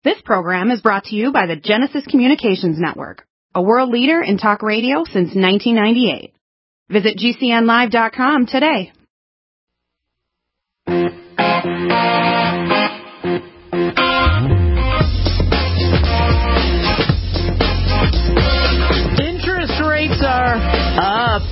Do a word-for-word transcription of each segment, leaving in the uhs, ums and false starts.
This program is brought to you by the Genesis Communications Network, a world leader in talk radio since nineteen ninety-eight. Visit G C N live dot com today. Interest rates are up.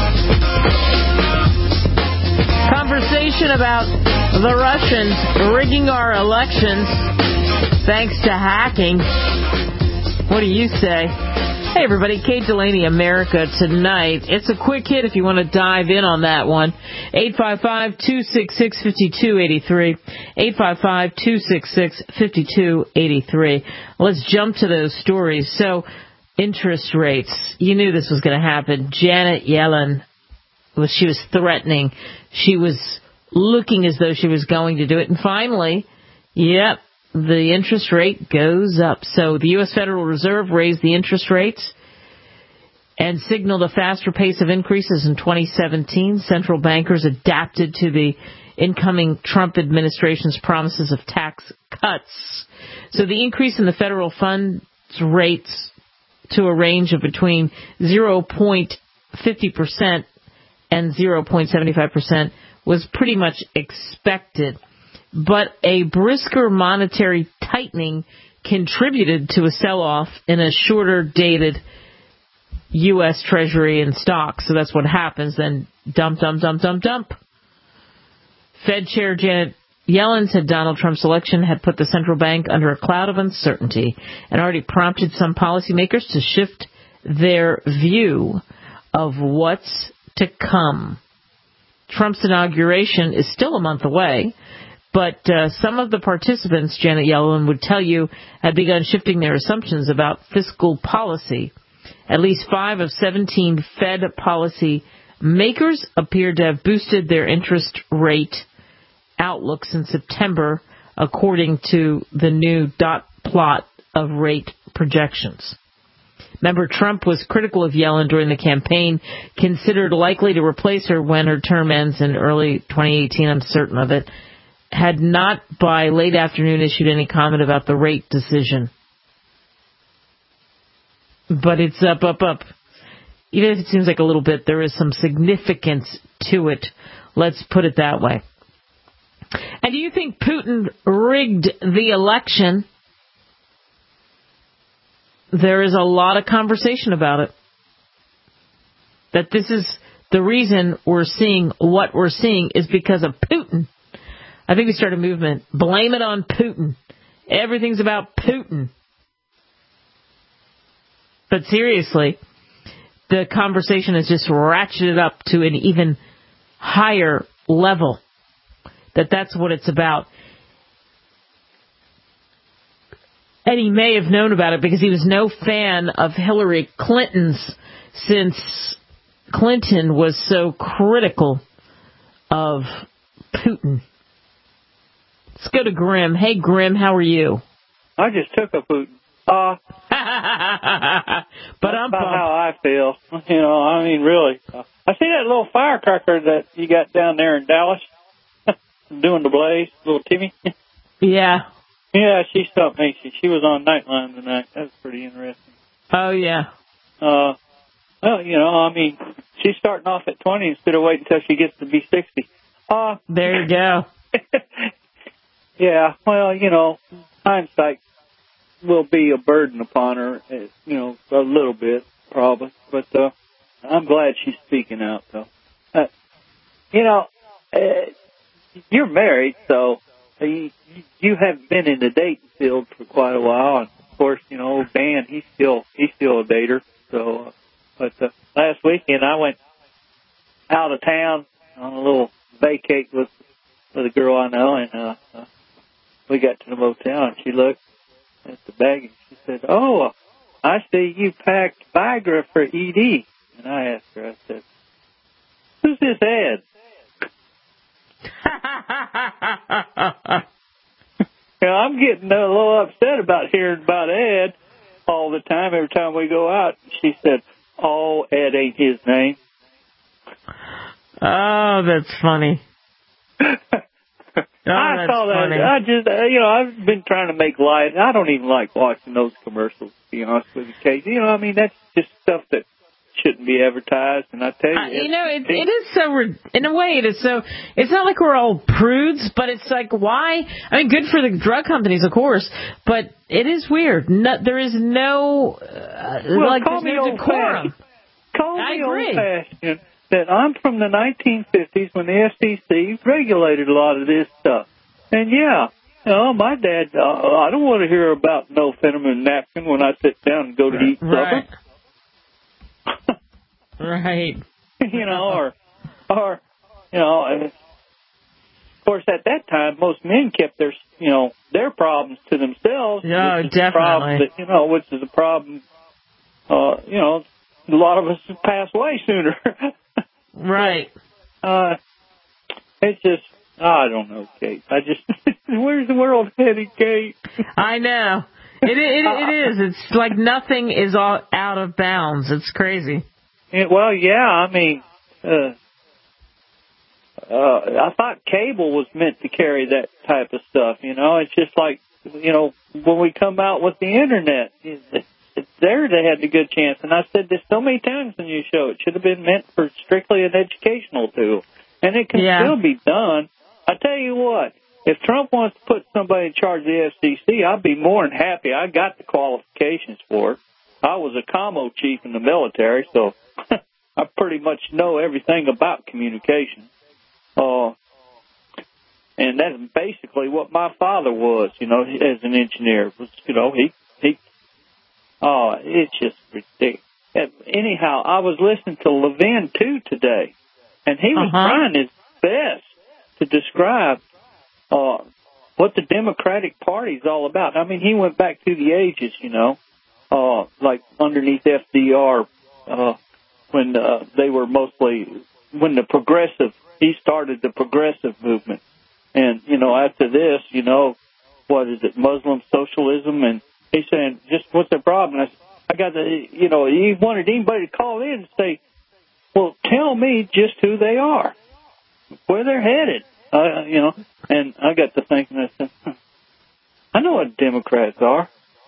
Conversation about the Russians rigging our elections thanks to hacking. What do you say? Hey, everybody. Kate Delaney, America Tonight. It's a quick hit if you want to dive in on that one. eight five five, two six six, five two eight three. eight five five, two six six, five two eight three. Let's jump to those stories. So, interest rates. You knew this was going to happen. Janet Yellen, was she was threatening. She was looking as though she was going to do it. And finally, yep, the interest rate goes up. So the U S Federal Reserve raised the interest rates and signaled a faster pace of increases in twenty seventeen. Central bankers adapted to the incoming Trump administration's promises of tax cuts. So the increase in the federal funds rates to a range of between zero point five zero percent and zero point seven five percent was pretty much expected. But a brisker monetary tightening contributed to a sell-off in a shorter-dated U S. Treasury and stocks. So that's what happens. Then dump, dump, dump, dump, dump. Fed Chair Janet Yellen said Donald Trump's election had put the central bank under a cloud of uncertainty and already prompted some policymakers to shift their view of what's to come. Trump's inauguration is still a month away, but uh, some of the participants, Janet Yellen would tell you, had begun shifting their assumptions about fiscal policy. At least five of seventeen Fed policy makers appeared to have boosted their interest rate outlooks in September, according to the new dot plot of rate projections. Remember, Trump was critical of Yellen during the campaign, considered likely to replace her when her term ends in early twenty eighteen, I'm certain of it, had not by late afternoon issued any comment about the rate decision. But it's up, up, up. Even if it seems like a little bit, there is some significance to it. Let's put it that way. And do you think Putin rigged the election? There is a lot of conversation about it. That this is the reason we're seeing what we're seeing is because of Putin. I think we started a movement. Blame it on Putin. Everything's about Putin. But seriously, the conversation has just ratcheted up to an even higher level. That that's what it's about. And he may have known about it because he was no fan of Hillary Clinton's, since Clinton was so critical of Putin. Let's go to Grim. Hey, Grim, how are you? I just took a Putin. Uh, but I'm about how I feel. You know, I mean, really. Uh, I see that little firecracker that you got down there in Dallas doing the blaze, little Timmy. Yeah. Yeah, she stopped me. She, she was on Nightline tonight. That was pretty interesting. Oh, yeah. Uh, well, you know, I mean, she's starting off at twenty instead of waiting until she gets to be sixty. Uh, there you go. Yeah, well, you know, hindsight will be a burden upon her, you know, a little bit, probably. But uh, I'm glad she's speaking out, though. Uh, you know, uh, you're married, so you, you haven't been in the dating field for quite a while. And, of course, you know, old Dan, he's still, he's still a dater. So, uh, but uh, last weekend I went out of town on a little vacate with, with a girl I know, and uh, uh, we got to the motel, and she looked at the bag, and she said, "Oh, I see you packed Viagra for E D." And I asked her, I said, "Who's this Ed?" You know, I'm getting a little upset about hearing about Ed all the time, every time we go out. She said, "Oh, Ed ain't his name." Oh, that's funny. Oh, I saw that. Funny. I just, uh, you know, I've been trying to make light. I don't even like watching those commercials, to be honest with you, Kate. You know, I mean, that's just stuff that shouldn't be advertised. And I tell you, uh, you know, it, it is so. In a way, it is so. It's not like we're all prudes, but it's like, why? I mean, good for the drug companies, of course, but it is weird. No, there is no uh, well, like call there's me no old decorum. Call I me agree. old-fashioned. That I'm from the nineteen fifties when the F C C regulated a lot of this stuff. And, yeah, you know, my dad, uh, I don't want to hear about no Fenneman napkin when I sit down and go to eat Right. supper. Right. You know, or, or, you know, and of course, at that time, most men kept their, you know, their problems to themselves. Oh, which is a problem definitely. that, you know, which is a problem, uh, you know, a lot of us pass away sooner. Right. Uh, it's just, I don't know, Kate. I just, where's the world headed, Kate? I know. It, it, it is. It's like nothing is all out of bounds. It's crazy. Yeah, well, yeah, I mean, uh, uh, I thought cable was meant to carry that type of stuff, you know. It's just like, you know, when we come out with the Internet, it's, it's there they had a good chance. And I said this so many times in your show, it should have been meant for strictly an educational tool. And it can Yeah. still be done. I tell you what, if Trump wants to put somebody in charge of the F C C, I'd be more than happy. I got the qualifications for it. I was a commo chief in the military, so I pretty much know everything about communication. Uh, and that's basically what my father was, you know, as an engineer. Was, you know, he, he, oh, it's just ridiculous. Anyhow, I was listening to Levin, too, today, and he was Uh-huh. trying his best to describe uh, what the Democratic Party is all about. I mean, he went back through the ages, you know, uh, like underneath F D R, uh, when uh, they were mostly, when the progressive, he started the progressive movement. And, you know, after this, you know, what is it, Muslim socialism? And he's saying, just what's the problem? I, I got the, you know, he wanted anybody to call in and say, well, tell me just who they are, where they're headed, uh, you know. And I got to thinking, I said, huh, I know what Democrats are.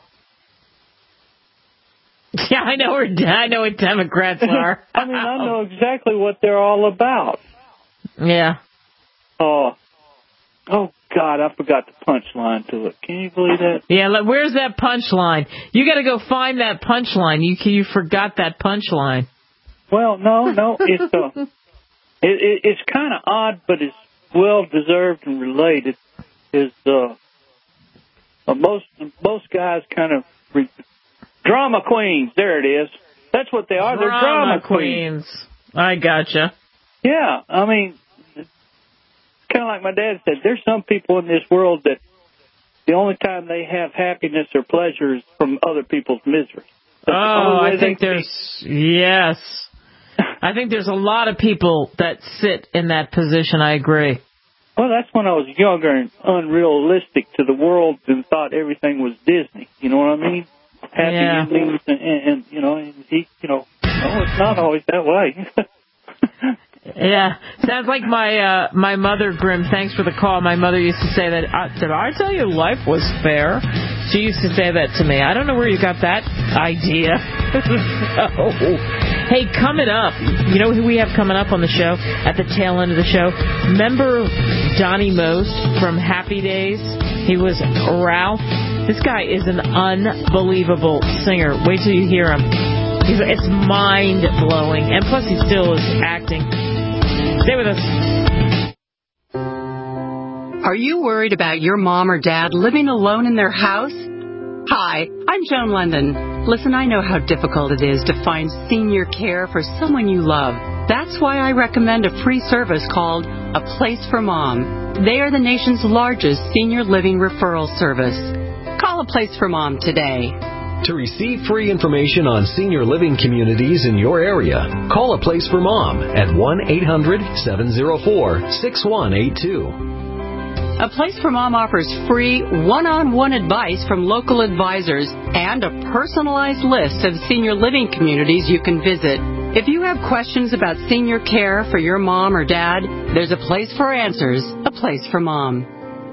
Yeah, I know. Where, I know what Democrats are. I mean, I know exactly what they're all about. Yeah. Oh, oh God, I forgot the punchline to it. Can you believe that? Yeah. Look, where's that punchline? You got to go find that punchline. You you forgot that punchline. Well, no, no, it's uh, it, it, it's kind of odd, but it's well deserved and related. Is uh, uh most most guys kind of re- drama queens? There it is. That's what they are. Drama They're drama queens. queens. I gotcha. Yeah, I mean, it's kind of like my dad said. There's some people in this world that the only time they have happiness or pleasure is from other people's misery. That's the Oh, only way I think they- there's yes. I think there's a lot of people that sit in that position. I agree. Well, that's when I was younger and unrealistic to the world and thought everything was Disney. You know what I mean? Happy Yeah. endings and, and, and, you know, and he, you know, no, it's not always that way. Yeah, sounds like my uh, my mother, Grim. Thanks for the call. My mother used to say that. Uh, did I tell you life was fair? She used to say that to me. I don't know where you got that idea. So, hey, coming up, you know who we have coming up on the show at the tail end of the show? Remember Donnie Most from Happy Days? He was Ralph. This guy is an unbelievable singer. Wait till you hear him. He's, it's mind-blowing. And plus, he still is acting. Stay with us. Are you worried about your mom or dad living alone in their house? Hi, I'm Joan London. Listen, I know how difficult it is to find senior care for someone you love. That's why I recommend a free service called A Place for Mom. They are the nation's largest senior living referral service. Call A Place for Mom today. To receive free information on senior living communities in your area, call A Place for Mom at one eight hundred seven oh four six one eight two. A Place for Mom offers free one-on-one advice from local advisors and a personalized list of senior living communities you can visit. If you have questions about senior care for your mom or dad, there's a place for answers, A Place for Mom.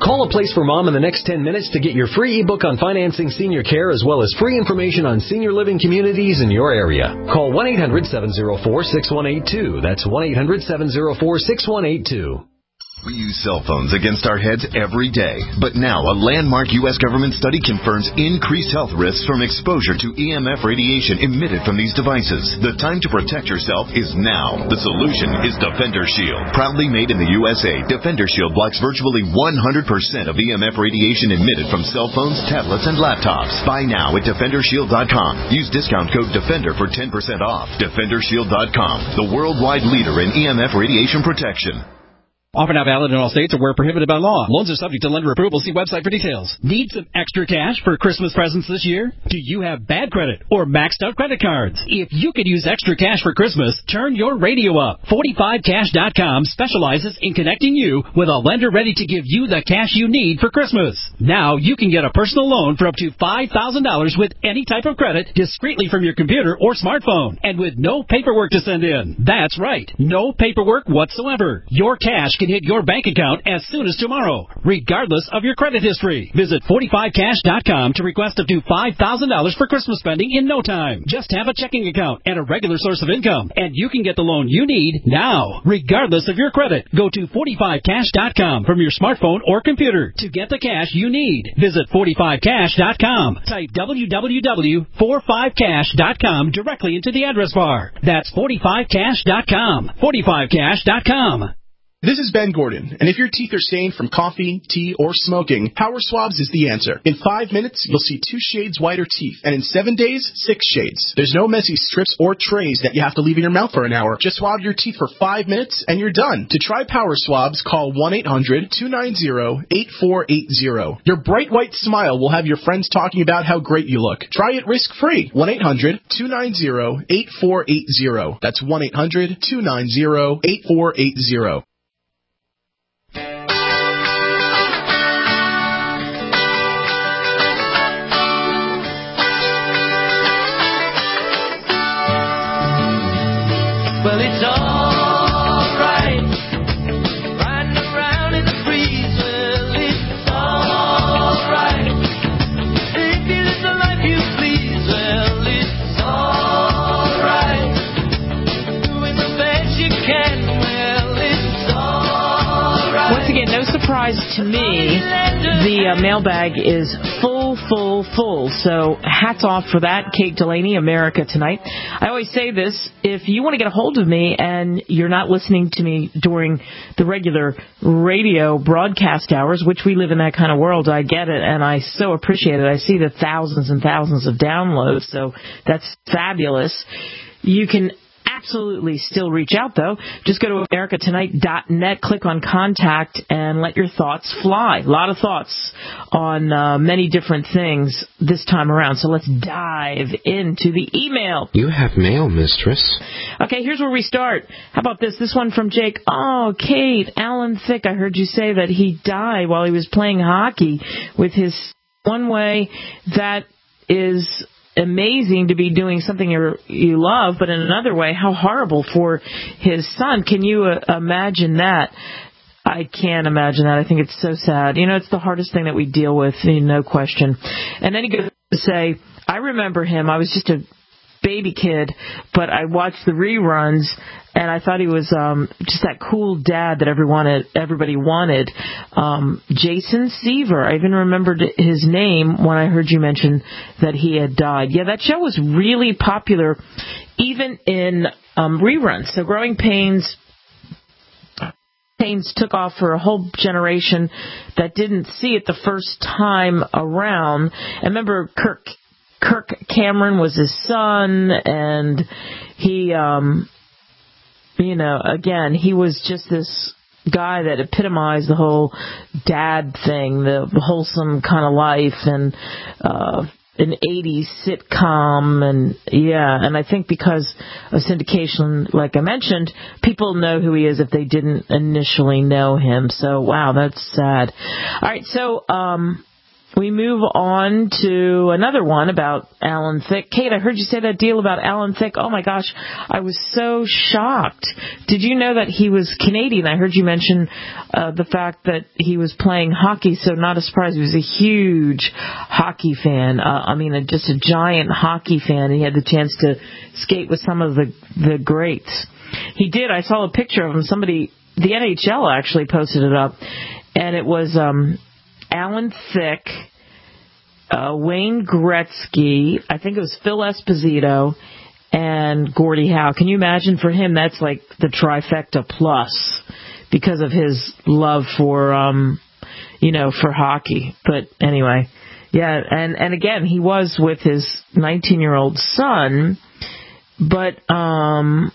Call A Place for Mom in the next ten minutes to get your free ebook on financing senior care as well as free information on senior living communities in your area. Call one eight hundred seven oh four six one eight two. That's one eight hundred seven oh four six one eight two. We use cell phones against our heads every day. But now, a landmark U S government study confirms increased health risks from exposure to E M F radiation emitted from these devices. The time to protect yourself is now. The solution is Defender Shield. Proudly made in the U S A, Defender Shield blocks virtually one hundred percent of E M F radiation emitted from cell phones, tablets, and laptops. Buy now at Defender Shield dot com. Use discount code DEFENDER for ten percent off. Defender Shield dot com, the worldwide leader in E M F radiation protection. Offer not valid in all states or where prohibited by law. Loans are subject to lender approval. See website for details. Need some extra cash for Christmas presents this year? Do you have bad credit or maxed out credit cards? If you could use extra cash for Christmas, turn your radio up. forty-five cash dot com specializes in connecting you with a lender ready to give you the cash you need for Christmas. Now you can get a personal loan for up to five thousand dollars with any type of credit discreetly from your computer or smartphone and with no paperwork to send in. That's right. No paperwork whatsoever. Your cash can hit your bank account as soon as tomorrow, regardless of your credit history. Visit forty-five cash dot com to request up to five thousand dollars for Christmas spending in no time. Just have a checking account and a regular source of income, and you can get the loan you need now, regardless of your credit. Go to forty-five cash dot com from your smartphone or computer to get the cash you need. Visit forty-five cash dot com. Type w w w dot forty-five cash dot com directly into the address bar. That's forty-five cash dot com. forty-five cash dot com. This is Ben Gordon, and if your teeth are stained from coffee, tea, or smoking, Power Swabs is the answer. In five minutes, you'll see two shades whiter teeth, and in seven days, six shades. There's no messy strips or trays that you have to leave in your mouth for an hour. Just swab your teeth for five minutes, and you're done. To try Power Swabs, call one eight hundred two nine zero eight four eight zero. Your bright white smile will have your friends talking about how great you look. Try it risk-free. one eight hundred two nine zero eight four eight zero. That's one eight hundred two nine zero eight four eight zero. Well, it's all right, riding around in the breeze. Well, it's all right, if you live the life you please. Well, it's all right, doing the best you can. Well, it's all right. Once again, no surprise to me, the uh, mailbag is full, full, full. So hats off for that, Kate Delaney, America Tonight. I always say this, if you want to get a hold of me and you're not listening to me during the regular radio broadcast hours, which we live in that kind of world, I get it, and I so appreciate it. I see the thousands and thousands of downloads, so that's fabulous. You can absolutely still reach out, though. Just go to america tonight dot net, click on Contact, and let your thoughts fly. A lot of thoughts on uh, many different things this time around. So let's dive into the email. You have mail, mistress. Okay, here's where we start. How about this? This one from Jake. Oh, Kate, Alan Thicke, I heard you say that he died while he was playing hockey with his one way. That is amazing to be doing something you you love, but in another way, how horrible for his son. Can you uh, imagine that? I can't imagine that. I think it's so sad. You know, it's the hardest thing that we deal with, no question. And then he goes to say, I remember him. I was just a baby kid, but I watched the reruns, and I thought he was um, just that cool dad that everyone, everybody wanted. Um, Jason Seaver. I even remembered his name when I heard you mention that he had died. Yeah, that show was really popular, even in um, reruns. So Growing Pains, Pains took off for a whole generation that didn't see it the first time around. I remember Kirk Kirk Cameron was his son, and he, um, you know, again, he was just this guy that epitomized the whole dad thing, the, the wholesome kind of life, and uh, an eighties sitcom, and yeah, and I think because of syndication, like I mentioned, people know who he is if they didn't initially know him. So, wow, that's sad. All right, so, um... we move on to another one about Alan Thicke. Kate, I heard you say that deal about Alan Thicke. Oh, my gosh, I was so shocked. Did you know that he was Canadian? I heard you mention uh, the fact that he was playing hockey, so not a surprise. He was a huge hockey fan. Uh, I mean, a, just a giant hockey fan. He had the chance to skate with some of the, the greats. He did. I saw a picture of him. Somebody, the N H L actually posted it up, and it was... um Alan Thicke, uh, Wayne Gretzky, I think it was Phil Esposito, and Gordie Howe. Can you imagine for him that's like the trifecta plus because of his love for, um, you know, for hockey. But anyway, yeah, and, and again, he was with his nineteen-year-old son, but... um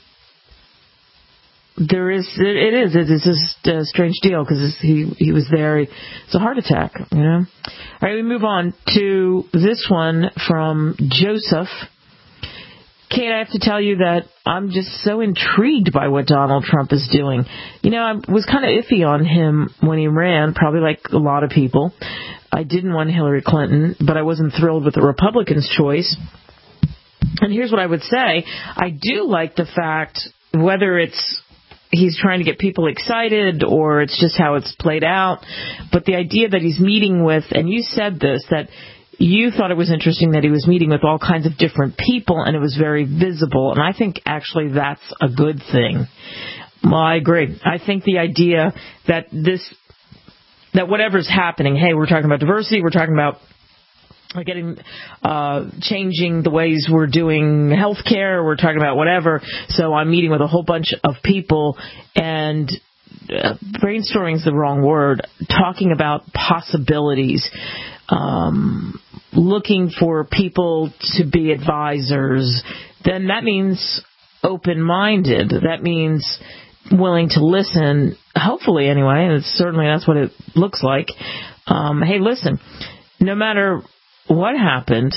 There is, it is, it's just a strange deal because he he was there. It's a heart attack, you know. All right, we move on to this one from Joseph. Kate, I have to tell you that I'm just so intrigued by what Donald Trump is doing. You know, I was kind of iffy on him when he ran, probably like a lot of people. I didn't want Hillary Clinton, but I wasn't thrilled with the Republicans' choice. And here's what I would say. I do like the fact, whether it's he's trying to get people excited or it's just how it's played out, but the idea that he's meeting with, and you said this, that you thought it was interesting that he was meeting with all kinds of different people and it was very visible, and I think actually that's a good thing. Well, I agree. I think the idea that this, that whatever's happening, hey, we're talking about diversity, we're talking about getting, uh, changing the ways we're doing healthcare, we're talking about whatever. So I'm meeting with a whole bunch of people and uh, brainstorming is the wrong word, talking about possibilities, um, looking for people to be advisors. Then that means open-minded. That means willing to listen, hopefully anyway, and it's certainly that's what it looks like. Um, hey, listen, no matter what happened,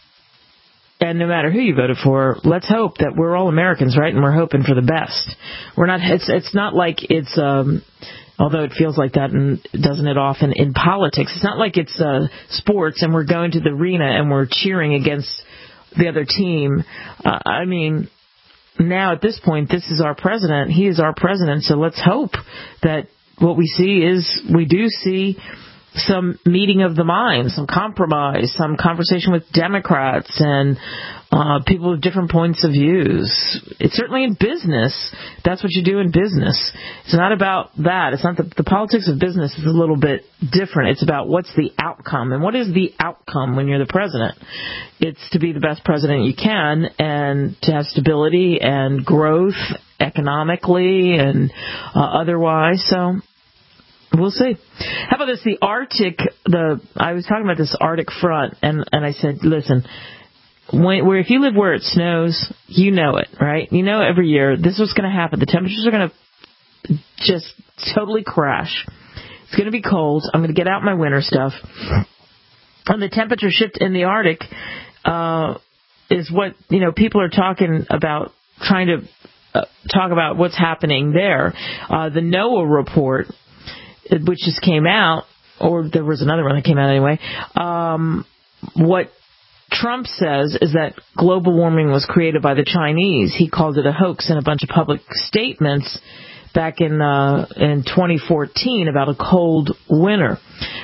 and no matter who you voted for, let's hope that we're all Americans, right? And we're hoping for the best. We're not. It's it's not like it's. Um, although it feels like that, and doesn't it often in politics? It's not like it's uh, sports, and we're going to the arena and we're cheering against the other team. Uh, I mean, now at this point, this is our president. He is our president. So let's hope that what we see is we do see some meeting of the minds, some compromise, some conversation with Democrats and uh, people with different points of views. It's certainly in business. That's what you do in business. It's not about that. It's not the, the politics of business is a little bit different. It's about what's the outcome. And what is the outcome when you're the president? It's to be the best president you can and to have stability and growth economically and uh, otherwise. So we'll see. How about this? The Arctic, the I was talking about this Arctic front, and, and I said, listen, when, where if you live where it snows, you know it, right? You know every year this is what's going to happen. The temperatures are going to just totally crash. It's going to be cold. I'm going to get out my winter stuff. And the temperature shift in the Arctic uh, is what, you know, people are talking about, trying to uh, talk about what's happening there. Uh, the NOAA report, which just came out, or there was another one that came out anyway, um, what Trump says is that global warming was created by the Chinese. He called it a hoax in a bunch of public statements back in uh, in twenty fourteen about a cold winter.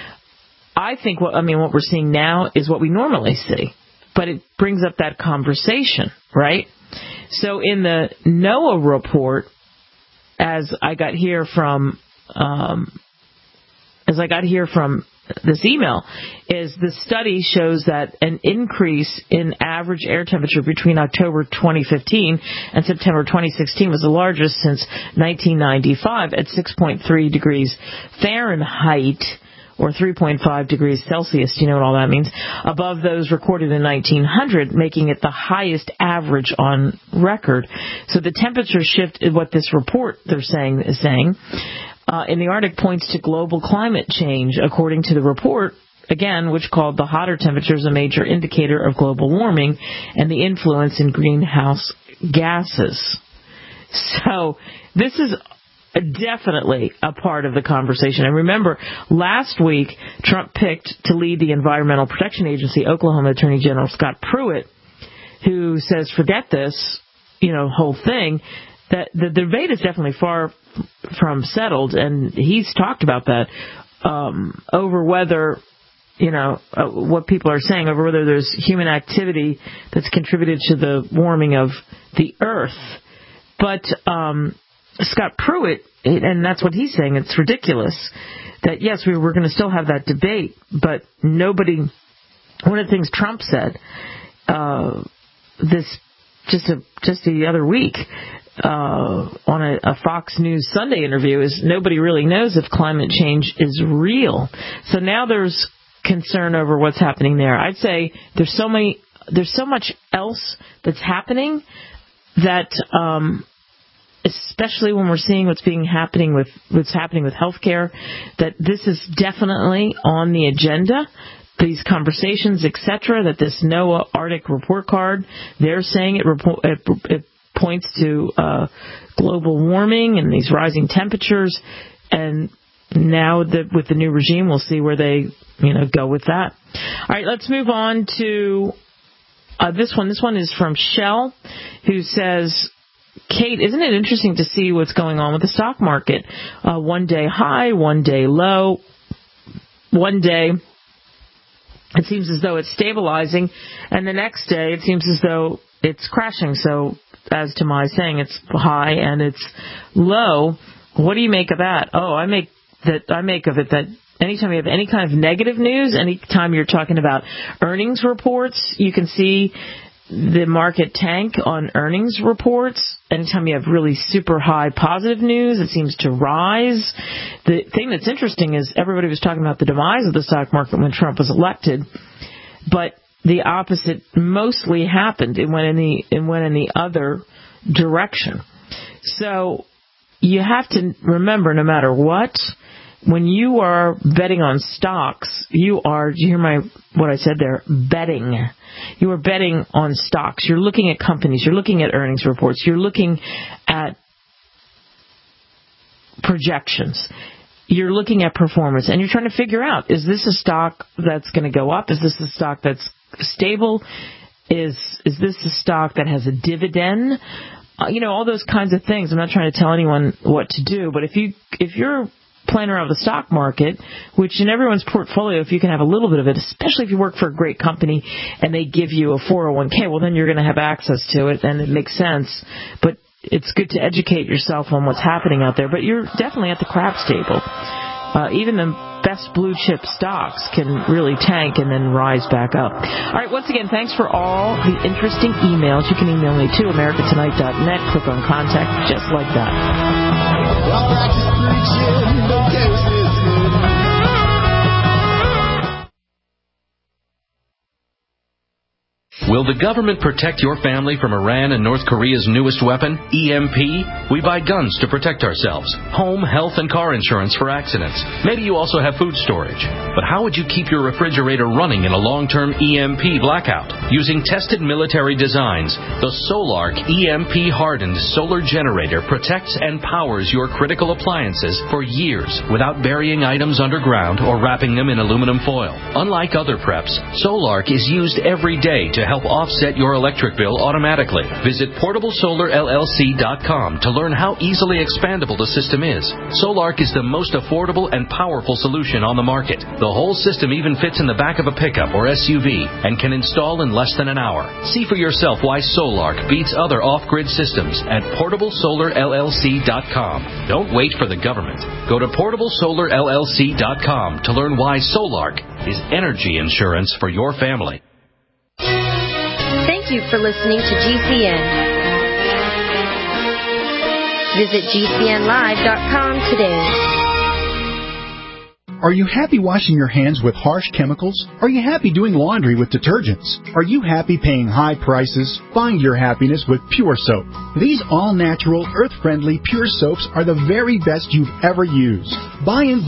I think, what I mean, what we're seeing now is what we normally see, but it brings up that conversation, right? So in the NOAA report, as I got here from um, as I got here from this email, is the study shows that an increase in average air temperature between October twenty fifteen and September twenty sixteen was the largest since nineteen ninety-five at six point three degrees Fahrenheit, or three point five degrees Celsius. Do you know what all that means? Above those recorded in nineteen hundred, making it the highest average on record. So the temperature shift is what this report they're saying is saying. Uh, in the Arctic points to global climate change, according to the report, again, which called the hotter temperatures a major indicator of global warming and the influence in greenhouse gases. So this is definitely a part of the conversation. And remember, last week, Trump picked to lead the Environmental Protection Agency, Oklahoma Attorney General Scott Pruitt, who says, forget this, you know, whole thing. That the debate is definitely far from settled, and he's talked about that, um, over whether, you know, uh, what people are saying, over whether there's human activity that's contributed to the warming of the Earth. But um, Scott Pruitt, and that's what he's saying, it's ridiculous that, yes, we we're going to still have that debate, but nobody, one of the things Trump said uh, this just a, just the other week uh, on a, a Fox News Sunday interview is nobody really knows if climate change is real. So now there's concern over what's happening there. I'd say there's so many, there's so much else that's happening that, um, especially when we're seeing what's being happening with what's happening with healthcare, that this is definitely on the agenda. These conversations, et cetera, that this NOAA Arctic report card, they're saying it, report, it, it points to uh, global warming and these rising temperatures. And now that with the new regime, we'll see where they, you know, go with that. All right, let's move on to uh, this one. This one is from Shell, who says, Kate, isn't it interesting to see what's going on with the stock market? Uh, one day high, one day low, one day it seems as though it's stabilizing, and the next day it seems as though it's crashing. So, as to my saying, it's high and it's low. What do you make of that? Oh, I make that I make of it that anytime you have any kind of negative news, anytime you're talking about earnings reports, you can see the market tank on earnings reports. Anytime you have really super high positive news, it seems to rise. The thing that's interesting is everybody was talking about the demise of the stock market when Trump was elected, but the opposite mostly happened. It went in the it went in the other direction. So you have to remember, no matter what, when you are betting on stocks, you are, did you hear my, what I said there? Betting. You are betting on stocks. You're looking at companies. You're looking at earnings reports. You're looking at projections. You're looking at performance. And you're trying to figure out, is this a stock that's going to go up? Is this a stock that's stable? Is, is this a stock that has a dividend? Uh, you know, all those kinds of things. I'm not trying to tell anyone what to do, but if you, if you're playing around with the stock market, which in everyone's portfolio, if you can have a little bit of it, especially if you work for a great company and they give you a four oh one k, well, then you're going to have access to it, and it makes sense. But it's good to educate yourself on what's happening out there. But you're definitely at the craps table. Uh, even the best blue chip stocks can really tank and then rise back up. All right, once again, thanks for all the interesting emails. You can email me to america tonight dot net. Click on contact just like that. Will the government protect your family from Iran and North Korea's newest weapon, E M P? We buy guns to protect ourselves, home, health, and car insurance for accidents. Maybe you also have food storage. But how would you keep your refrigerator running in a long-term E M P blackout? Using tested military designs, the Solark E M P-hardened solar generator protects and powers your critical appliances for years without burying items underground or wrapping them in aluminum foil. Unlike other preps, Solark is used every day to help offset your electric bill automatically. Visit portable solar L L C dot com to learn how easily expandable the system is. Solark is the most affordable and powerful solution on the market. The whole system even fits in the back of a pickup or S U V and can install in less than an hour. See for yourself why Solark beats other off-grid systems at portable solar L L C dot com. Don't wait for the government. Go to portable solar L L C dot com to learn why Solark is energy insurance for your family. Thank you for listening to G C N. Visit G C N live dot com today. Are you happy washing your hands with harsh chemicals? Are you happy doing laundry with detergents? Are you happy paying high prices? Find your happiness with Pure Soap. These all-natural, earth-friendly Pure Soaps are the very best you've ever used. Buy in bulk.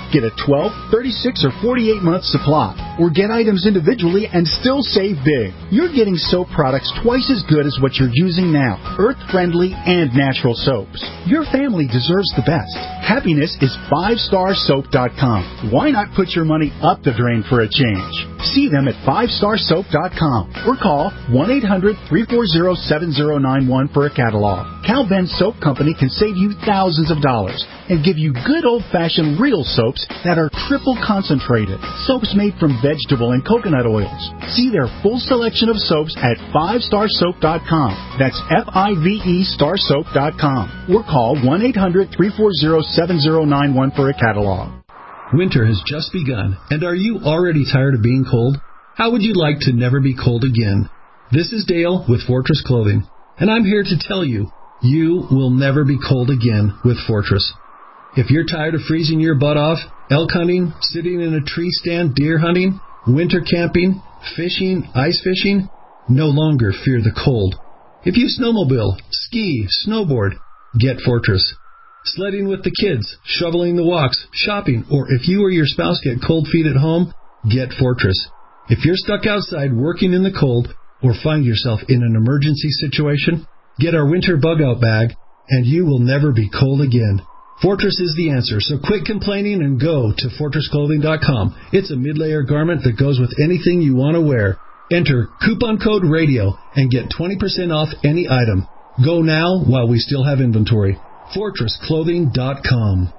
Get a twelve, thirty-six, or forty-eight month supply, or get items individually and still save big. You're getting soap products twice as good as what you're using now, earth-friendly and natural soaps. Your family deserves the best. Happiness is five star soap dot com. Why not put your money up the drain for a change? See them at five star soap dot com or call one eight hundred, three four zero, seven zero nine one for a catalog. Cal Ben Soap Company can save you thousands of dollars and give you good old-fashioned real soaps that are triple concentrated. Soaps made from vegetable and coconut oils. See their full selection of soaps at five star soap dot com. That's F I V E star soap dot com. Or call one eight hundred, three four zero, seven zero nine one for a catalog. Winter has just begun, and are you already tired of being cold? How would you like to never be cold again? This is Dale with Fortress Clothing, and I'm here to tell you, you will never be cold again with Fortress. If you're tired of freezing your butt off, elk hunting, sitting in a tree stand, deer hunting, winter camping, fishing, ice fishing, no longer fear the cold. If you snowmobile, ski, snowboard, get Fortress. Sledding with the kids, shoveling the walks, shopping, or if you or your spouse get cold feet at home, get Fortress. If you're stuck outside working in the cold or find yourself in an emergency situation, get our winter bug-out bag, and you will never be cold again. Fortress is the answer, so quit complaining and go to fortress clothing dot com. It's a mid-layer garment that goes with anything you want to wear. Enter coupon code RADIO and get twenty percent off any item. Go now while we still have inventory. fortress clothing dot com.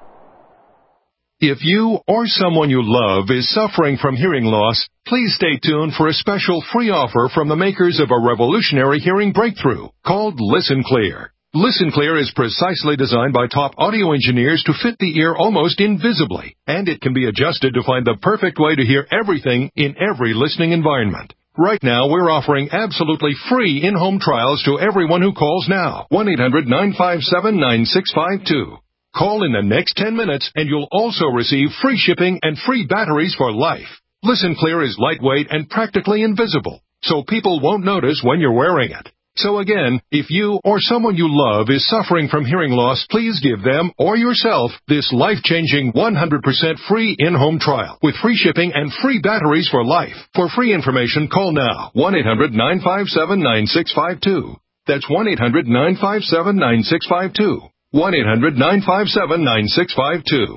If you or someone you love is suffering from hearing loss, please stay tuned for a special free offer from the makers of a revolutionary hearing breakthrough called Listen Clear. Listen Clear is precisely designed by top audio engineers to fit the ear almost invisibly, and it can be adjusted to find the perfect way to hear everything in every listening environment. Right now, we're offering absolutely free in-home trials to everyone who calls now. one eight hundred, nine five seven, nine six five two. Call in the next ten minutes, and you'll also receive free shipping and free batteries for life. Listen Clear is lightweight and practically invisible, so people won't notice when you're wearing it. So again, if you or someone you love is suffering from hearing loss, please give them or yourself this life-changing one hundred percent free in-home trial with free shipping and free batteries for life. For free information, call now. one eight hundred, nine five seven, nine six five two. That's one eight hundred, nine five seven, nine six five two. one eight hundred, nine five seven, nine six five two.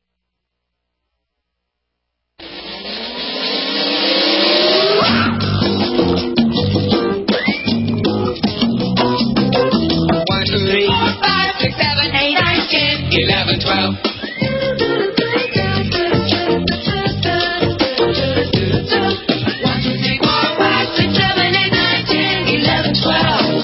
Three, four, five, six, seven, eight, nine, ten, eleven, twelve. One, two, three, four, five, six, seven, eight, nine, ten, eleven, twelve.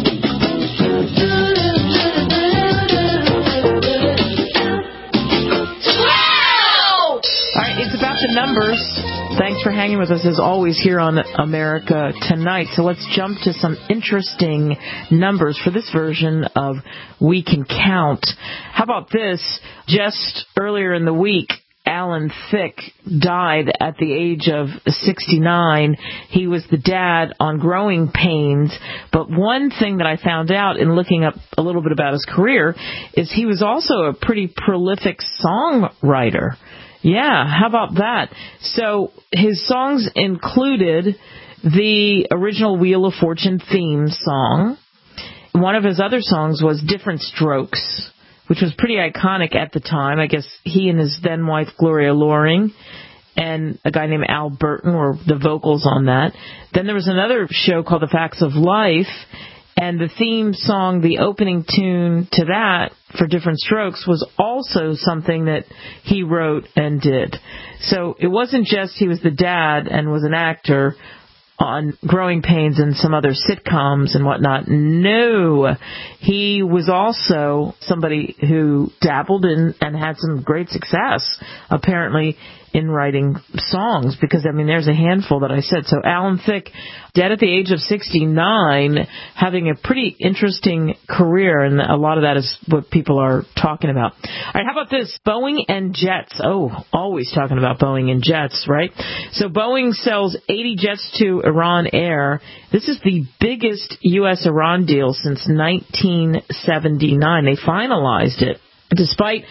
Twelve! All right, it's about the numbers. Thanks for hanging with us, as always, here on America Tonight. So let's jump to some interesting numbers for this version of We Can Count. How about this? Just earlier in the week, Alan Thicke died at the age of sixty-nine. He was the dad on Growing Pains. But one thing that I found out in looking up a little bit about his career is he was also a pretty prolific songwriter. Yeah, how about that? So his songs included the original Wheel of Fortune theme song. One of his other songs was Different Strokes, which was pretty iconic at the time. I guess he and his then wife Gloria Loring and a guy named Al Burton were the vocals on that. Then there was another show called The Facts of Life, and the theme song, the opening tune to that for Different Strokes, was also something that he wrote and did. So it wasn't just he was the dad and was an actor on Growing Pains and some other sitcoms and whatnot. No, he was also somebody who dabbled in and had some great success, apparently, in writing songs, because, I mean, there's a handful that I said. So Alan Thicke, dead at the age of sixty-nine, having a pretty interesting career, and a lot of that is what people are talking about. All right, how about this? Boeing and jets. Oh, always talking about Boeing and jets, right? So Boeing sells eighty jets to Iran Air. This is the biggest U S Iran deal since nineteen seventy-nine. They finalized it, despite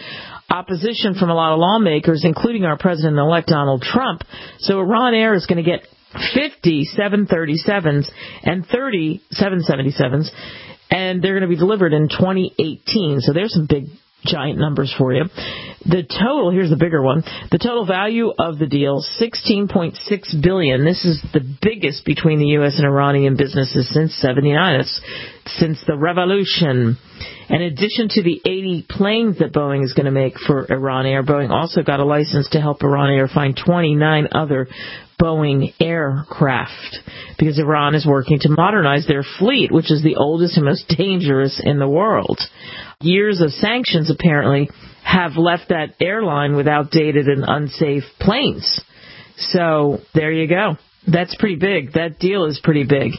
opposition from a lot of lawmakers, including our President-elect Donald Trump. So Iran Air is going to get fifty seven thirty-sevens and thirty seven seventy-sevens, and they're going to be delivered in twenty eighteen. So there's some big, giant numbers for you. The total, here's the bigger one, the total value of the deal, sixteen point six billion dollars. This is the biggest between the U S and Iranian businesses since seventy-nine. It's since the revolution. In addition to the eighty planes that Boeing is going to make for Iran Air, Boeing also got a license to help Iran Air find twenty-nine other Boeing aircraft, because Iran is working to modernize their fleet, which is the oldest and most dangerous in the world. Years of sanctions apparently have left that airline with outdated and unsafe planes. So there you go. That's pretty big. That deal is pretty big.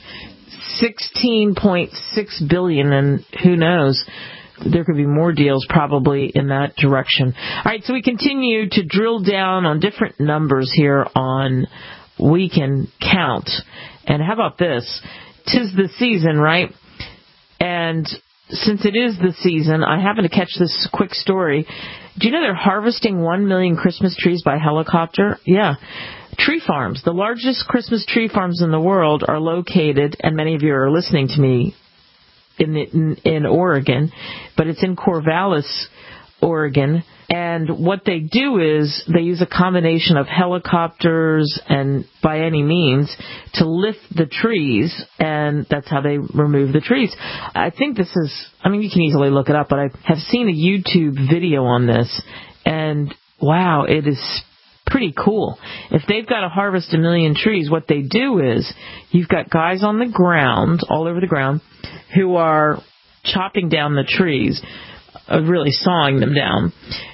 sixteen point six billion dollars, and who knows, there could be more deals probably in that direction. All right, so we continue to drill down on different numbers here on We Can Count. And how about this? 'Tis the season, right? And since it is the season, I happen to catch this quick story. Do you know they're harvesting one million Christmas trees by helicopter? Yeah. Tree farms, the largest Christmas tree farms in the world, are located, and many of you are listening to me, in, the, in, in Oregon, but it's in Corvallis, Oregon. And what they do is they use a combination of helicopters and by any means to lift the trees, and that's how they remove the trees. I think this is, I mean, you can easily look it up, but I have seen a YouTube video on this, and wow, it is pretty cool. If they've got to harvest a million trees, what they do is you've got guys on the ground, all over the ground, who are chopping down the trees, uh, really sawing them down.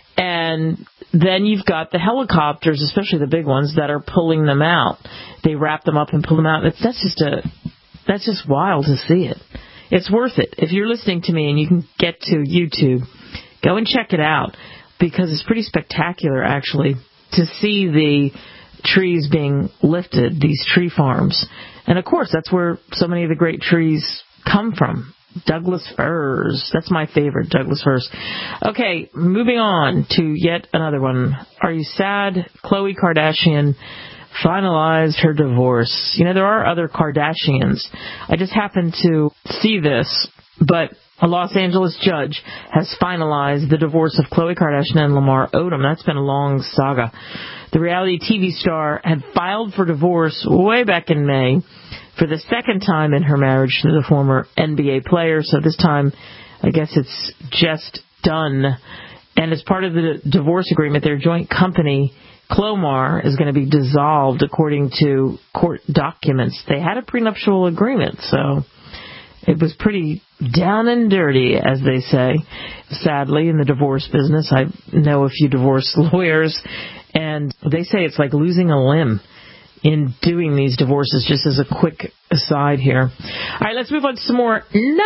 And then you've got the helicopters, especially the big ones, that are pulling them out. They wrap them up and pull them out. It's, that's just a, that's just wild to see it. It's worth it. If you're listening to me and you can get to YouTube, go and check it out, because it's pretty spectacular, actually, to see the trees being lifted, these tree farms. And, of course, that's where so many of the great trees come from. Douglas firs. That's my favorite, Douglas firs. Okay, moving on to yet another one. Are you sad? Khloe Kardashian finalized her divorce. You know, there are other Kardashians. I just happened to see this, but a Los Angeles judge has finalized the divorce of Khloe Kardashian and Lamar Odom. That's been a long saga. The reality T V star had filed for divorce way back in May for the second time in her marriage to the former N B A player. So this time, I guess it's just done. And as part of the divorce agreement, their joint company, Clomar, is going to be dissolved according to court documents. They had a prenuptial agreement, so it was pretty down and dirty, as they say, sadly, in the divorce business. I know a few divorce lawyers, and they say it's like losing a limb in doing these divorces, just as a quick aside here. All right, let's move on to some more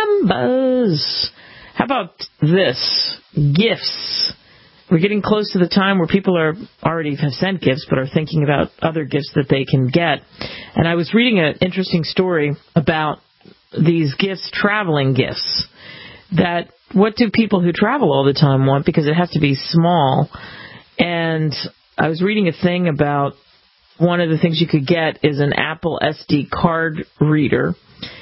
numbers. How about this? Gifts. We're getting close to the time where people are already have sent gifts, but are thinking about other gifts that they can get. And I was reading an interesting story about these gifts, traveling gifts, that what do people who travel all the time want, because it has to be small. And I was reading a thing about one of the things you could get is an Apple S D card reader,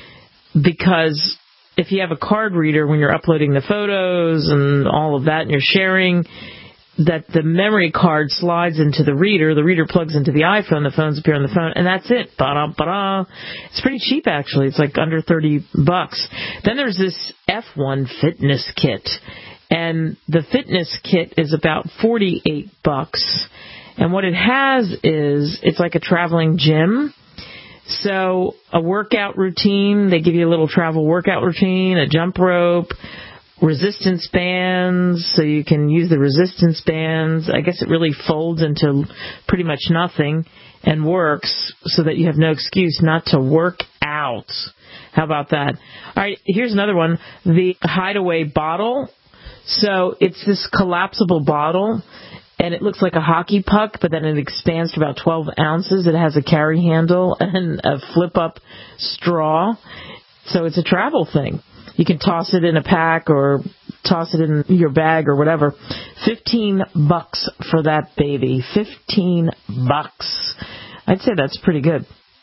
because if you have a card reader, when you're uploading the photos and all of that and you're sharing, that the memory card slides into the reader, the reader plugs into the iPhone, the phones appear on the phone, and that's it. Ba-da, ba-da. It's pretty cheap, actually. It's like under thirty bucks. Then there's this F one fitness kit, and the fitness kit is about forty-eight bucks. And what it has is, it's like a traveling gym. So a workout routine, they give you a little travel workout routine, a jump rope, resistance bands, so you can use the resistance bands. I guess it really folds into pretty much nothing and works so that you have no excuse not to work out. How about that? All right, here's another one, the Hideaway bottle. So it's this collapsible bottle, and it looks like a hockey puck, but then it expands to about twelve ounces. It has a carry handle and a flip-up straw. So it's a travel thing. You can toss it in a pack or toss it in your bag or whatever. Fifteen bucks for that baby. Fifteen bucks. I'd say that's pretty good.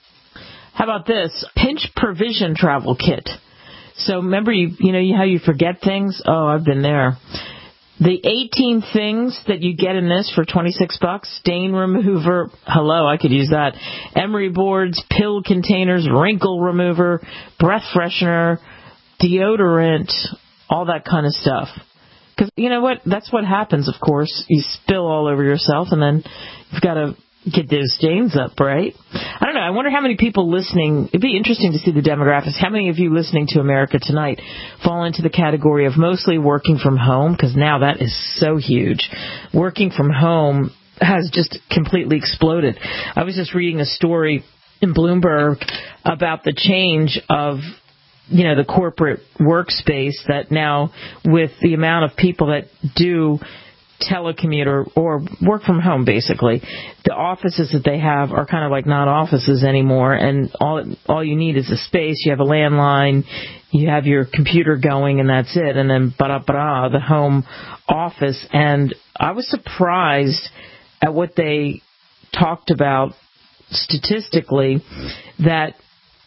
How about this? Pinch Provision Travel Kit. So remember, you you know how you forget things? Oh, I've been there. The eighteen things that you get in this for twenty-six bucks, stain remover, hello, I could use that, emery boards, pill containers, wrinkle remover, breath freshener, deodorant, all that kind of stuff. Because you know what? That's what happens, of course. You spill all over yourself, and then you've got to get those stains up, right? I don't know. I wonder how many people listening, it'd be interesting to see the demographics. How many of you listening to America Tonight fall into the category of mostly working from home? Because now that is so huge. Working from home has just completely exploded. I was just reading a story in Bloomberg about the change of, you know, the corporate workspace, that now with the amount of people that do telecommute or, or work from home, basically, the offices that they have are kind of like not offices anymore, and all all you need is a space. You have a landline, you have your computer going, and that's it. And then ba-da-ba-da, the home office. And I was surprised at what they talked about statistically, that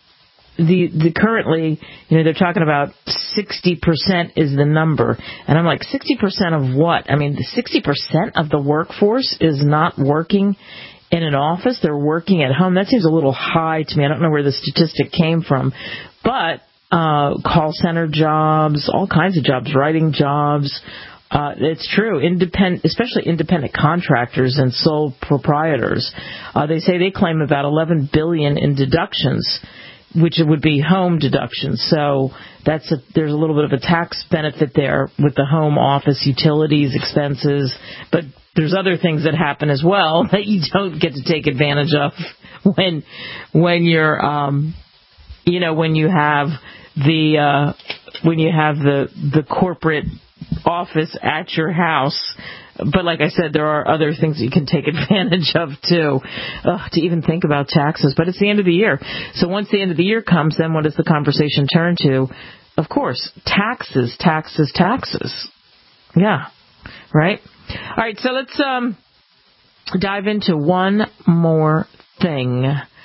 The, the currently, you know, they're talking about sixty percent is the number. And I'm like, sixty percent of what? I mean, the sixty percent of the workforce is not working in an office. They're working at home. That seems a little high to me. I don't know where the statistic came from. But uh, call center jobs, all kinds of jobs, writing jobs. Uh, it's true. Independent, especially independent contractors and sole proprietors. Uh, they say they claim about eleven billion dollars in deductions, which would be home deductions. So that's a, there's a little bit of a tax benefit there with the home office utilities expenses. But there's other things that happen as well that you don't get to take advantage of when when you're um, you know when you have the uh, when you have the the corporate office at your house. But like I said, there are other things you can take advantage of, too, Ugh, to even think about taxes. But it's the end of the year. So once the end of the year comes, then what does the conversation turn to? Of course, taxes, taxes, taxes. Yeah, right? All right, so let's um, dive into one more thing.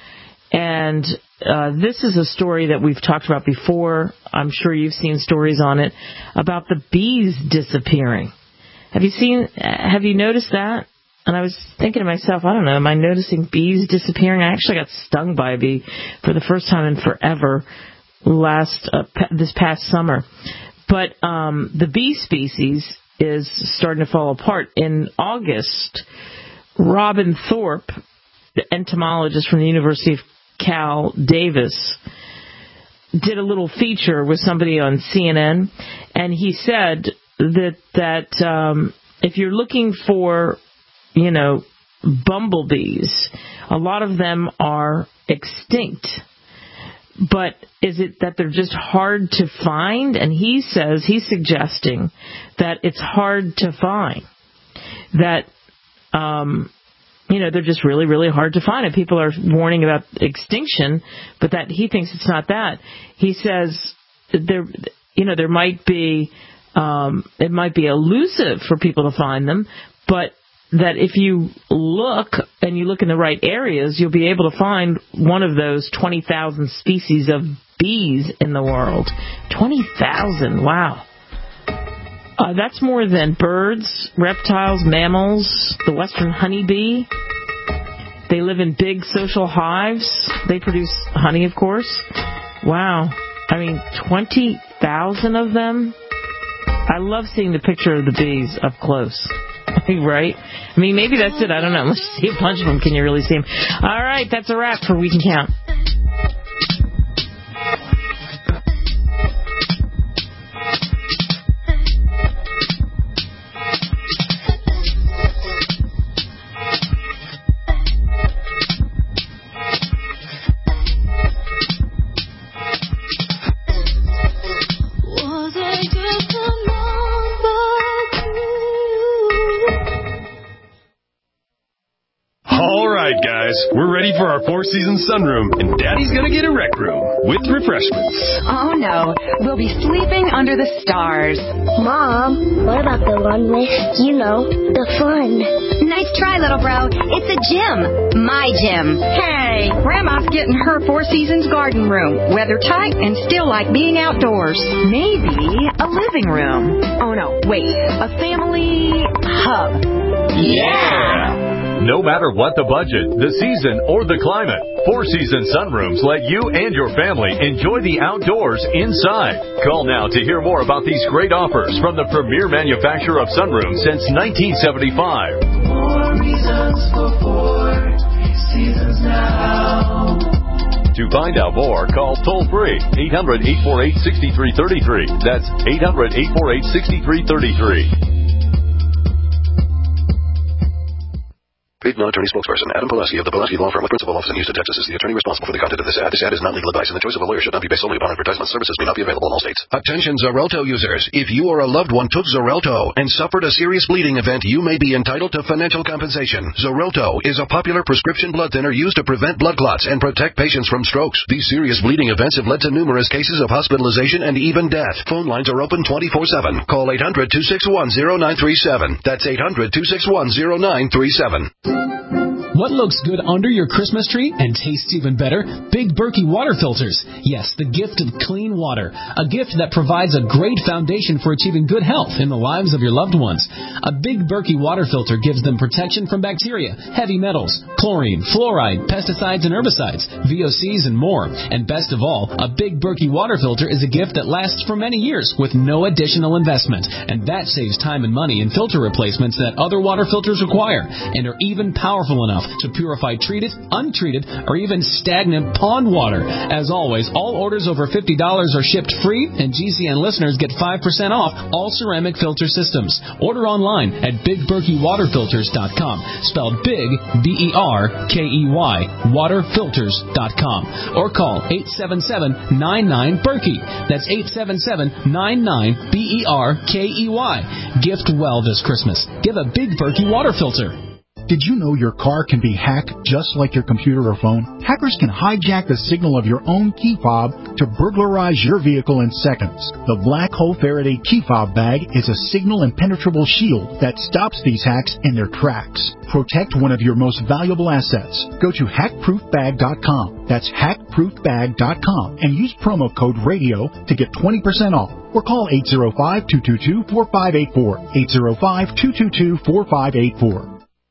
And uh, this is a story that we've talked about before. I'm sure you've seen stories on it about the bees disappearing. Have you seen, have you noticed that? And I was thinking to myself, I don't know, am I noticing bees disappearing? I actually got stung by a bee for the first time in forever last, uh, this past summer. But um, the bee species is starting to fall apart. In August, Robin Thorpe, the entomologist from the University of Cal Davis, did a little feature with somebody on C N N, and he said that that um, if you're looking for, you know, bumblebees, a lot of them are extinct. But is it that they're just hard to find? And he says, he's suggesting that it's hard to find. That, um, you know, they're just really, really hard to find. And people are warning about extinction, but that he thinks it's not that. He says there, you know, there might be, um, it might be elusive for people to find them, but that if you look and you look in the right areas, you'll be able to find one of those twenty thousand species of bees in the world. twenty thousand, wow. Uh, that's more than birds, reptiles, mammals, the western honeybee. They live in big social hives. They produce honey, of course. Wow. I mean, twenty thousand of them? I love seeing the picture of the bees up close. Right? I mean, maybe that's it. I don't know. Unless you see a bunch of them, can you really see them? All right, that's a wrap for We Can Count. All right, guys, we're ready for our Four Seasons sunroom, and Daddy's gonna get a rec room with refreshments. Oh, no. We'll be sleeping under the stars. Mom, what about the one with, you know, the fun? Nice try, little bro. It's a gym. My gym. Hey, Grandma's getting her Four Seasons garden room. Weather tight and still like being outdoors. Maybe a living room. Oh, no, wait. A family hub. Yeah! No matter what the budget, the season, or the climate, Four Seasons Sunrooms let you and your family enjoy the outdoors inside. Call now to hear more about these great offers from the premier manufacturer of sunrooms since nineteen seventy-five. More reasons for Four Seasons now. To find out more, call toll-free eight hundred, eight four eight, six three three three. That's eight hundred, eight four eight, six three three three. Paid non-attorney spokesperson Adam Pulaski of the Pulaski Law Firm with principal office in Houston, Texas is the attorney responsible for the content of this ad. This ad is not legal advice, and the choice of a lawyer should not be based solely upon advertisement. Services may not be available in all states. Attention Xarelto users. If you or a loved one took Xarelto and suffered a serious bleeding event, you may be entitled to financial compensation. Xarelto is a popular prescription blood thinner used to prevent blood clots and protect patients from strokes. These serious bleeding events have led to numerous cases of hospitalization and even death. Phone lines are open twenty-four seven. Call eight hundred, two six one, zero nine three seven. That's eight hundred, two six one, zero nine three seven. What looks good under your Christmas tree and tastes even better? Big Berkey water filters. Yes, the gift of clean water. A gift that provides a great foundation for achieving good health in the lives of your loved ones. A Big Berkey water filter gives them protection from bacteria, heavy metals, chlorine, fluoride, pesticides and herbicides, V O Cs and more. And best of all, a Big Berkey water filter is a gift that lasts for many years with no additional investment. And that saves time and money in filter replacements that other water filters require and are even powerful enough to purify treated, untreated, or even stagnant pond water. As always, all orders over fifty dollars are shipped free, and G C N listeners get five percent off all ceramic filter systems. Order online at big berkey water filters dot com, spelled big, B E R K E Y, water filters dot com, or call eight seven seven, nine nine, Berkey. That's eight seven seven, nine nine, B E R K E Y. Gift well this Christmas. Give a Big Berkey water filter. Did you know your car can be hacked just like your computer or phone? Hackers can hijack the signal of your own key fob to burglarize your vehicle in seconds. The Black Hole Faraday key fob bag is a signal impenetrable shield that stops these hacks in their tracks. Protect one of your most valuable assets. Go to hack proof bag dot com. That's hack proof bag dot com and use promo code RADIO to get twenty percent off. Or call eight zero five, two two two, four five eight four. eight zero five, two two two, four five eight four.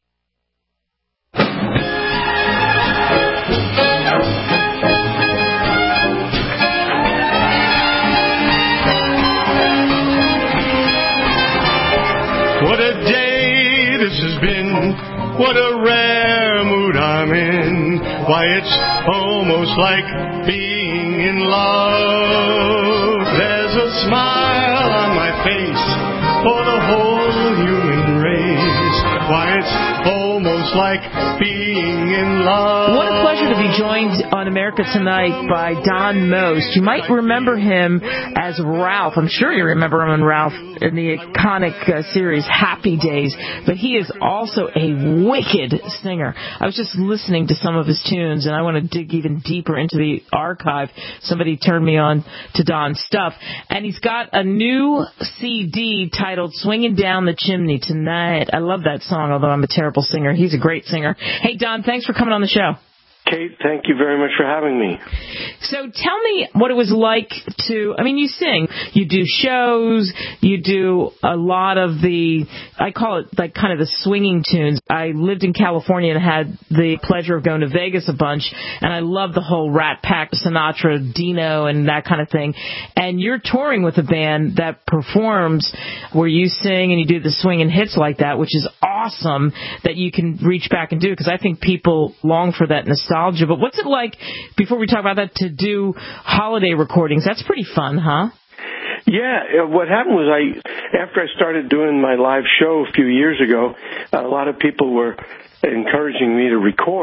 What a day this has been. What a rare mood I'm in. Why, it's almost like being in love. There's a smile on my face for the whole human race. Why, it's almost like being in love. What a pleasure to be joined on America Tonight by Don Most. You might remember him as Ralph. I'm sure you remember him in Ralph in the iconic uh, series Happy Days. But he is also a wicked singer. I was just listening to some of his tunes, and I want to dig even deeper into the archive. Somebody turned me on to Don's stuff. And he's got a new C D titled Swinging Down the Chimney Tonight. I love that song, although I'm a terrible singer. He's a great singer. Hey, Don, thanks for coming on the show. Kate, thank you very much for having me. So tell me what it was like to, I mean, you sing, you do shows, you do a lot of the, I call it like kind of the swinging tunes. I lived in California and had the pleasure of going to Vegas a bunch, and I love the whole Rat Pack, Sinatra, Dino, and that kind of thing. And you're touring with a band that performs where you sing and you do the swinging hits like that, which is awesome that you can reach back and do, because I think people long for that nostalgia. But what's it like, before we talk about that, to do holiday recordings? That's pretty fun, huh? Yeah, what happened was I, after I started doing my live show a few years ago, a lot of people were encouraging me to record.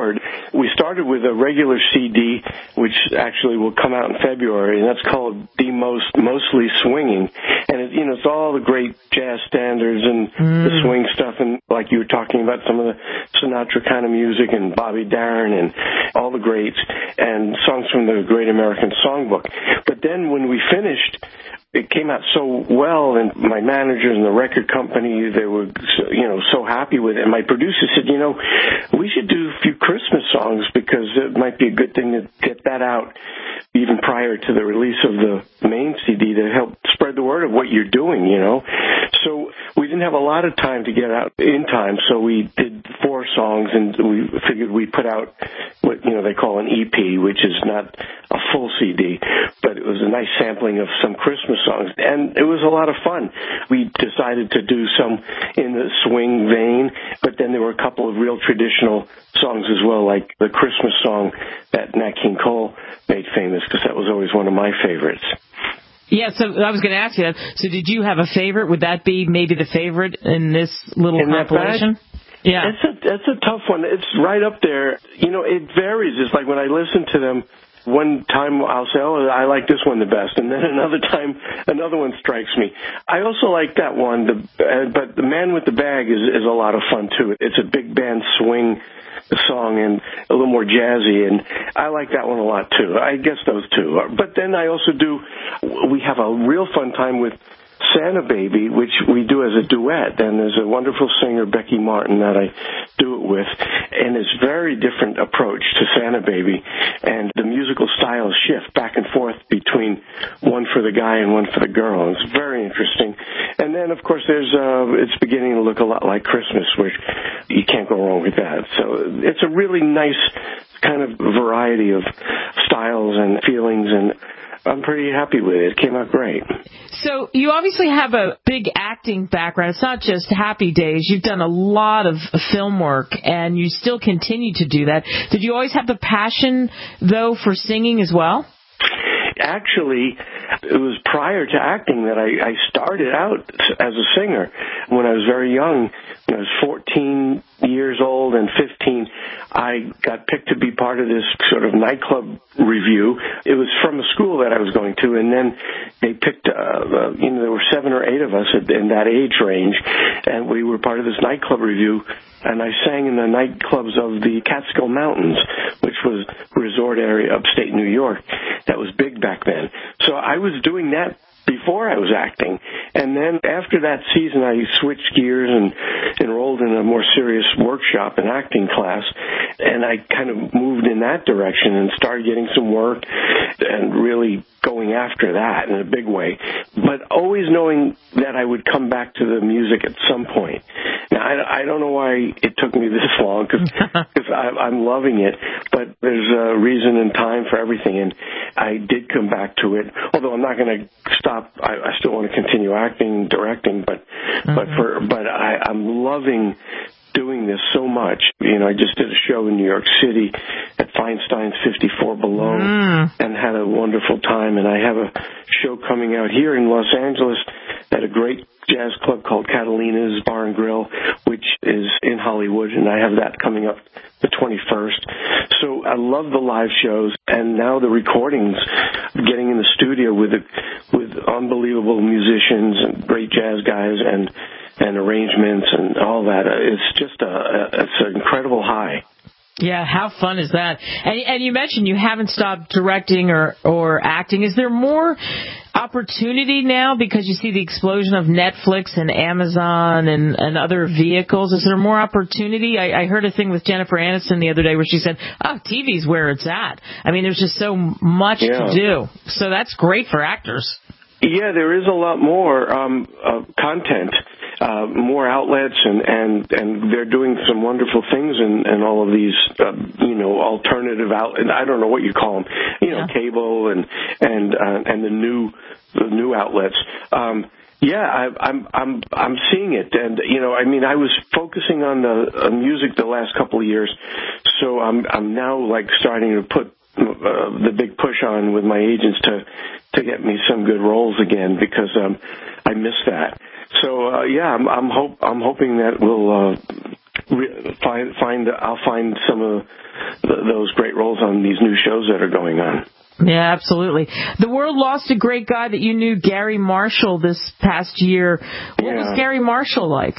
we started with a regular C D, which actually will come out in February, and that's called The Most Mostly Swinging. And, it, you know, it's all the great jazz standards and mm. the swing stuff, and like you were talking about, some of the Sinatra kind of music and Bobby Darin and all the greats, and songs from the Great American Songbook. But then when we finished, it came out so well, and my managers and the record company, they were, you know, so happy with it. And my producer said, you know, we should do a few Christmas songs because it might be a good thing to get that out even prior to the release of the main C D to help spread the word of what you're doing, you know. So we didn't have a lot of time to get out in time, so we did four songs, and we figured we'd put out what, you know, they call an E P, which is not a full C D, but it was a nice sampling of some Christmas songs, and it was a lot of fun. We decided to do some in the swing vein, but then there were a couple of real traditional songs as well, like the Christmas song that Nat King Cole made famous, because that was always one of my favorites. Yeah, so I was going to ask you that. So did you have a favorite? Would that be maybe the favorite in this little in compilation? Yeah. It's a, it's a tough one. It's right up there. You know, it varies. It's like when I listen to them, one time I'll say, oh, I like this one the best, and then another time another one strikes me. I also like that one, the, uh, but The Man with the Bag is, is a lot of fun, too. It's a big band swing song and a little more jazzy, and I like that one a lot, too. I guess those two. But then I also do, we have a real fun time with Santa Baby, which we do as a duet, and there's a wonderful singer, Becky Martin, that I do it with, and it's a very different approach to Santa Baby, and the musical styles shift back and forth between one for the guy and one for the girl. It's very interesting. And then, of course, there's uh, it's beginning to look a lot like Christmas, which you can't go wrong with that. So it's a really nice kind of variety of styles and feelings, and I'm pretty happy with it. It came out great. So you obviously have a big acting background. It's not just Happy Days. You've done a lot of film work, and you still continue to do that. Did you always have the passion, though, for singing as well? Actually, it was prior to acting that I, I started out as a singer. When I was very young, when I was fourteen years old and fifteen, I got picked to be part of this sort of nightclub review. It was from a school that I was going to, and then they picked, uh, uh, you know, there were seven or eight of us in that age range, and we were part of this nightclub review, and I sang in the nightclubs of the Catskill Mountains, which was a resort area upstate New York that was big back then. So I was doing that before I was acting. And then after that season, I switched gears and enrolled in a more serious workshop, an acting class, and I kind of moved in that direction and started getting some work and really going after that in a big way, but always knowing that I would come back to the music at some point. Now, I, I don't know why it took me this long, because I'm loving it, but there's a reason and time for everything, and I did come back to it, although I'm not going to stop. I, I still want to continue acting, directing, but mm-hmm. but for but I, I'm loving doing this so much. You know, I just did a show in New York City at Feinstein's fifty-four Below mm. and had a wonderful time. And I have a show coming out here in Los Angeles at a great jazz club called Catalina's Bar and Grill, which is in Hollywood, and I have that coming up the twenty-first. So I love the live shows, and now the recordings, getting in the studio with with unbelievable musicians and great jazz guys and and arrangements and all that. It's just a, it's an incredible high. Yeah, how fun is that? And, and you mentioned you haven't stopped directing or, or acting. Is there more opportunity now because you see the explosion of Netflix and Amazon and, and other vehicles? Is there more opportunity? I, I heard a thing with Jennifer Aniston the other day where she said, oh, T V's where it's at. I mean, there's just so much yeah. to do. So that's great for actors. Yeah, there is a lot more um, uh, content, uh, more outlets, and, and, and they're doing some wonderful things in, in all of these, uh, you know, alternative outlets. I don't know what you call them, you know, yeah. cable and and uh, and the new the new outlets. Um, yeah, I, I'm I'm I'm seeing it, and you know, I mean, I was focusing on the uh, music the last couple of years, so I'm I'm now like starting to put uh, the big push on with my agents to. to get me some good roles again, because um, I miss that. So uh, yeah, I'm, I'm hope I'm hoping that we'll uh, re- find find I'll find some of the, those great roles on these new shows that are going on. Yeah, absolutely. The world lost a great guy that you knew, Gary Marshall, this past year. What yeah. was Gary Marshall like?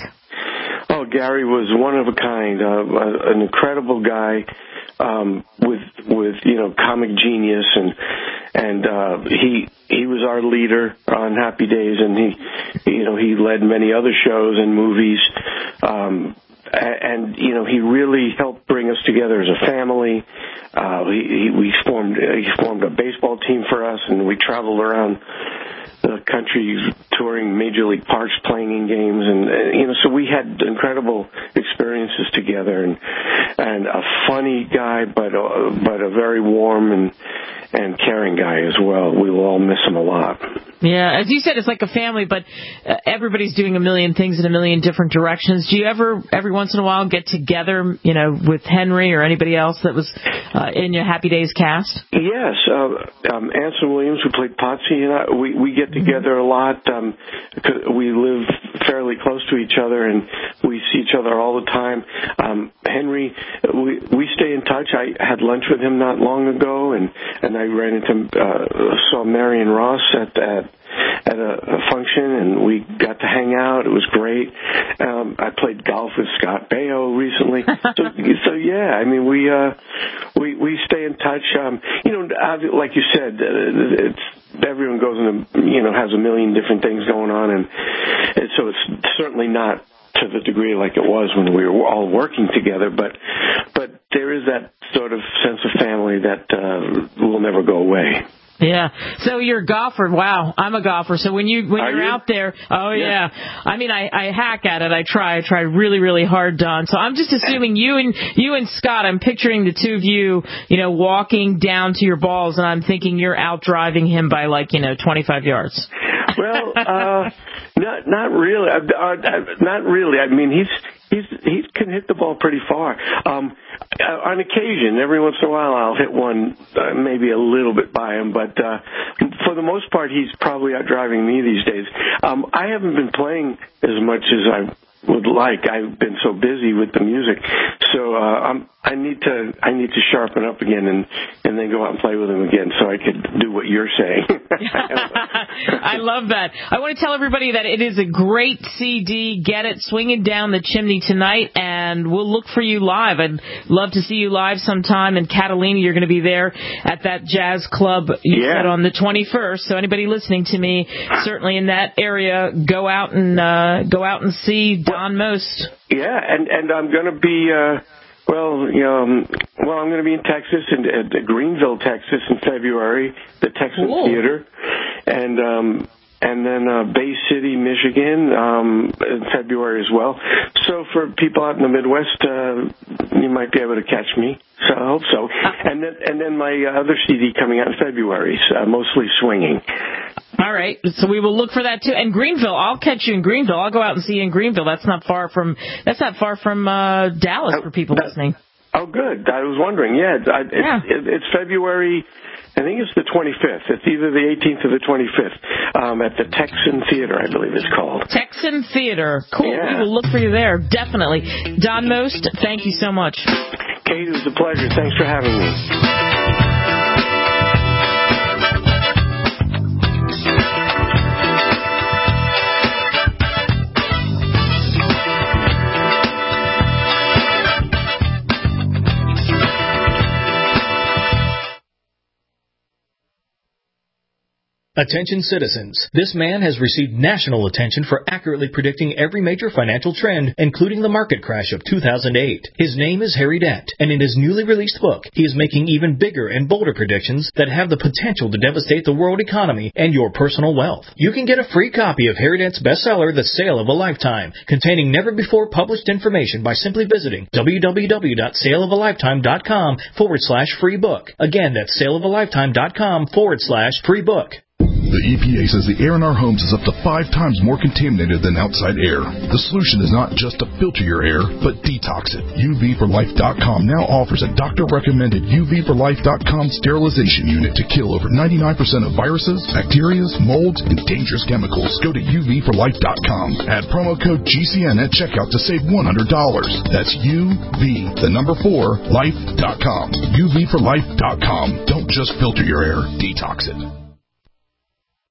Oh, Gary was one of a kind, uh, an incredible guy um, with with you know comic genius, and and uh, he he was our leader on Happy Days, and he you know he led many other shows and movies. Um, And, you know, he really helped bring us together as a family. Uh, he, he, we formed, he formed a baseball team for us, and we traveled around the country touring major league parks, playing in games, and, uh, you know, so we had incredible experiences together, and, and a funny guy, but, uh, but a very warm and, and caring guy as well. We will all miss him a lot. Yeah, as you said, it's like a family, but uh, everybody's doing a million things in a million different directions. Do you ever, every once in a while, get together, you know, with Henry or anybody else that was uh, in your Happy Days cast? Yes, uh, um, Anson Williams, who played Potsy, and I, we we get together a lot. Um, we live fairly close to each other, and we see each other all the time. Um, Henry, we we stay in touch. I had lunch with him not long ago, and and I ran into uh, saw Marion Ross at at. at a, a function, and we got to hang out. It was great. Um, I played golf with Scott Baio recently. so, so yeah, I mean, we uh, we we stay in touch. Um, you know, like you said, uh, it's everyone goes in, a, you know, has a million different things going on, and, and so it's certainly not to the degree like it was when we were all working together, but but there is that sort of sense of family that uh, will never go away. Yeah. So you're a golfer. Wow. I'm a golfer. So when you when Are you're you? out there, oh yeah. yeah. I mean, I, I hack at it. I try. I try really, really hard, Don. So I'm just assuming you and you and Scott. I'm picturing the two of you, you know, walking down to your balls, and I'm thinking you're out driving him by like you know twenty-five yards. Well, uh, not not really. Uh, uh, not really. I mean, he's. He's, he can hit the ball pretty far. Um, on occasion, every once in a while, I'll hit one uh, maybe a little bit by him, but uh, for the most part, he's probably out driving me these days. Um, I haven't been playing as much as I would like. I've been so busy with the music, so uh, I'm, I need to I need to sharpen up again and and then go out and play with him again, so I could do what you're saying. I love that. I want to tell everybody that it is a great C D. Get it, Swinging Down the Chimney tonight, and we'll look for you live. I'd love to see you live sometime. And Catalina, you're going to be there at that jazz club you yeah. said on the twenty-first. So anybody listening to me, certainly in that area, go out and uh, go out and see Don Most. Yeah, and and I'm going to be. Uh, Well, you know, um, well, I'm going to be in Texas, in uh, Greenville, Texas, in February, the Texan cool. Theater, and um, and then uh, Bay City, Michigan, um, in February as well. So for people out in the Midwest, uh, you might be able to catch me. So I hope so. And then and then my other C D coming out in February, uh, mostly swinging. All right, so we will look for that too. And Greenville, I'll catch you in Greenville. I'll go out and see you in Greenville. That's not far from that's not far from uh, Dallas for people that, listening. Oh, good. I was wondering. Yeah, it's, yeah. It's, it's February. I think it's the twenty-fifth. It's either the eighteenth or the twenty-fifth um, at the Texan Theater, I believe it's called. Texan Theater. Cool. Yeah. We will look for you there, definitely. Don Most, thank you so much. Kate, it was a pleasure. Thanks for having me. Attention citizens. This man has received national attention for accurately predicting every major financial trend, including the market crash of two thousand eight. His name is Harry Dent, and in his newly released book, he is making even bigger and bolder predictions that have the potential to devastate the world economy and your personal wealth. You can get a free copy of Harry Dent's bestseller, The Sale of a Lifetime, containing never-before-published information by simply visiting www.saleofalifetime.com forward slash free book. Again, that's saleofalifetime.com forward slash free book. The E P A says the air in our homes is up to five times more contaminated than outside air. The solution is not just to filter your air, but detox it. U V for life dot com now offers a doctor-recommended U V for life dot com sterilization unit to kill over ninety-nine percent of viruses, bacteria, molds, and dangerous chemicals. Go to U V for life dot com. Add promo code G C N at checkout to save one hundred dollars. That's U V, the number four, life dot com. U V for life dot com. Don't just filter your air, detox it.